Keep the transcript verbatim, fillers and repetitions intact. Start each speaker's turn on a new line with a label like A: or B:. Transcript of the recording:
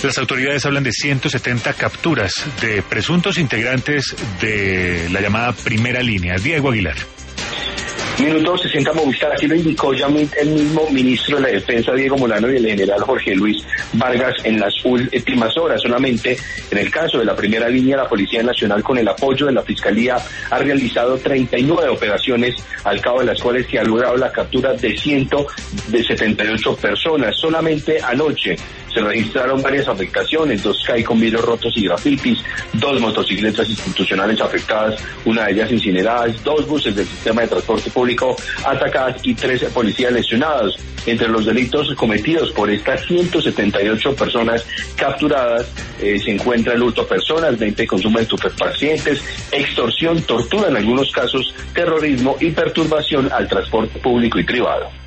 A: Las autoridades hablan de ciento setenta capturas de presuntos integrantes de la llamada primera línea. Diego Aguilar.
B: Minuto sesenta Movistar, así lo indicó ya el mismo ministro de la Defensa, Diego Molano, y el general Jorge Luis Vargas en las últimas horas. Solamente en el caso de la primera línea, la Policía Nacional, con el apoyo de la Fiscalía, ha realizado treinta y nueve operaciones, al cabo de las cuales se ha logrado la captura de ciento setenta y ocho personas. Solamente anoche se registraron varias afectaciones, dos C A I con vidrios rotos y grafitis, dos motocicletas institucionales afectadas, una de ellas incineradas, dos buses del sistema de transporte público atacadas y tres policías lesionados. Entre los delitos cometidos por estas ciento setenta y ocho personas capturadas eh, se encuentra el hurto a personas, venta y consumo de estupefacientes, extorsión, tortura en algunos casos, terrorismo y perturbación al transporte público y privado.